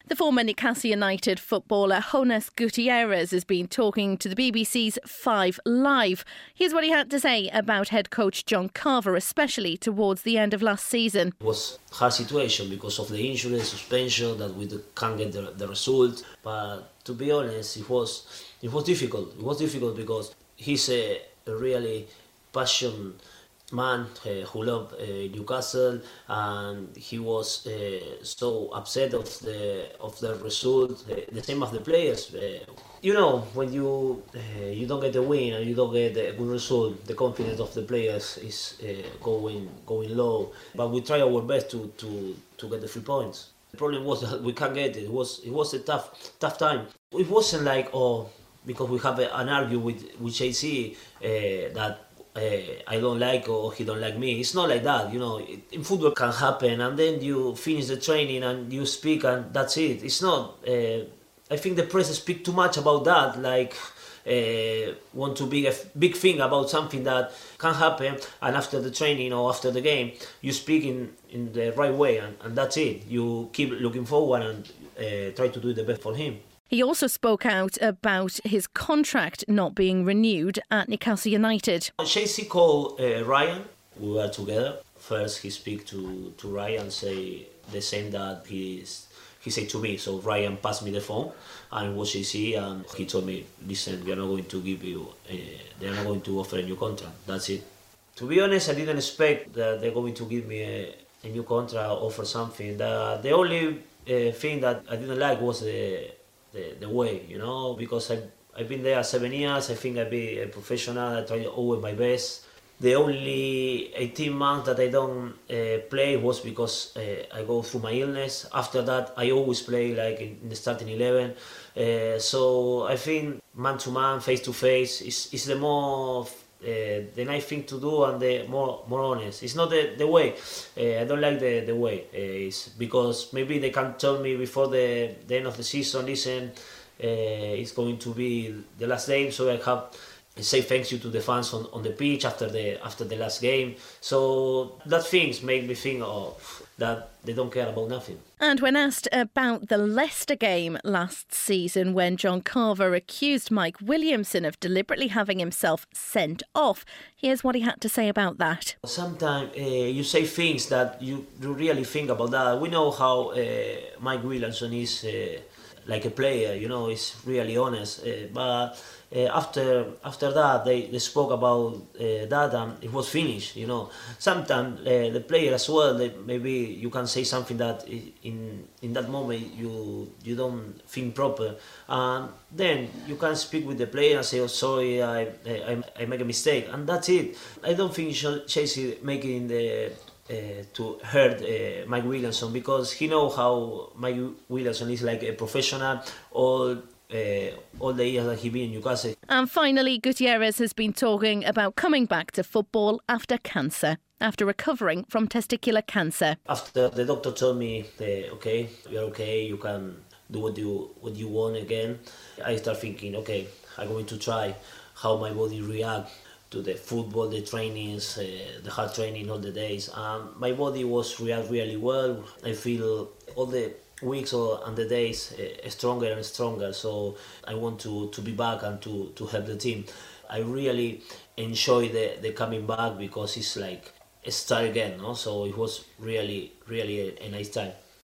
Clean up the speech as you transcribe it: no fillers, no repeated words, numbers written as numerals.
The former Newcastle United footballer Jonas Gutierrez has been talking to the BBC's 5 Live. Here's what he had to say about head coach John Carver, especially towards the end of last season. It was a hard situation because of the injury, suspension, that we can't get the result. But to be honest, it was difficult. It was difficult because he's a really passionate man who loved Newcastle, and he was so upset of the result. The same as the players. When you don't get the win and you don't get a good result, the confidence of the players is going low. But we try our best to get the 3 points. The problem was that we can't get it. It was a tough time. It wasn't like because we have an argument with JC that I don't like or he don't like me. It's not like that, in football can happen, and then you finish the training and you speak and that's it. It's not, I think the press speak too much about that, like want to be a big thing about something that can happen, and after the training or after the game you speak in the right way, and that's it. You keep looking forward and try to do the best for him. He also spoke out about his contract not being renewed at Newcastle United. JC called Ryan. We were together. First he speak to Ryan, say the same that he said to me. So Ryan passed me the phone, and it was JC, and he told me, listen, we are not going to give you, they're not going to offer a new contract. That's it. To be honest, I didn't expect that they're going to give me a new contract or offer something. The only thing that I didn't like was the way, because I've been there 7 years. I think I've been a professional. I try always my best. The only 18 months that I don't play was because I go through my illness. After that, I always play like in the starting 11. So I think man-to-man, face-to-face is the more the nice thing to do, and the more honest. It's not the way. I don't like the way. It's because maybe they can tell me before the end of the season, listen, it's going to be the last game, so I have say thank you to the fans on the pitch after the last game. So that things make me think that they don't care about nothing. And when asked about the Leicester game last season, when John Carver accused Mike Williamson of deliberately having himself sent off, here's what he had to say about that. Sometimes you say things that you really think about that. We know how Mike Williamson is like a player, he's really honest. But after that, they spoke about that, and it was finished. Sometimes the player as well, maybe you can say something that in that moment you don't think proper, and then you can speak with the player and say, "Oh, sorry, I make a mistake," and that's it. I don't think Chelsea making to hurt Mike Williamson, because he knows how Mike Williamson is like a professional all the years that he been in Newcastle. And finally, Gutierrez has been talking about coming back to football after recovering from testicular cancer. After the doctor told me, okay, you're okay, you can do what you want again, I start thinking, okay, I'm going to try how my body reacts to the football, the trainings, the hard training all the days. My body was react really well. I feel all the weeks and the days stronger and stronger. So I want to be back and to help the team. I really enjoy the coming back, because it's like a start again, no? So it was really, really a nice time.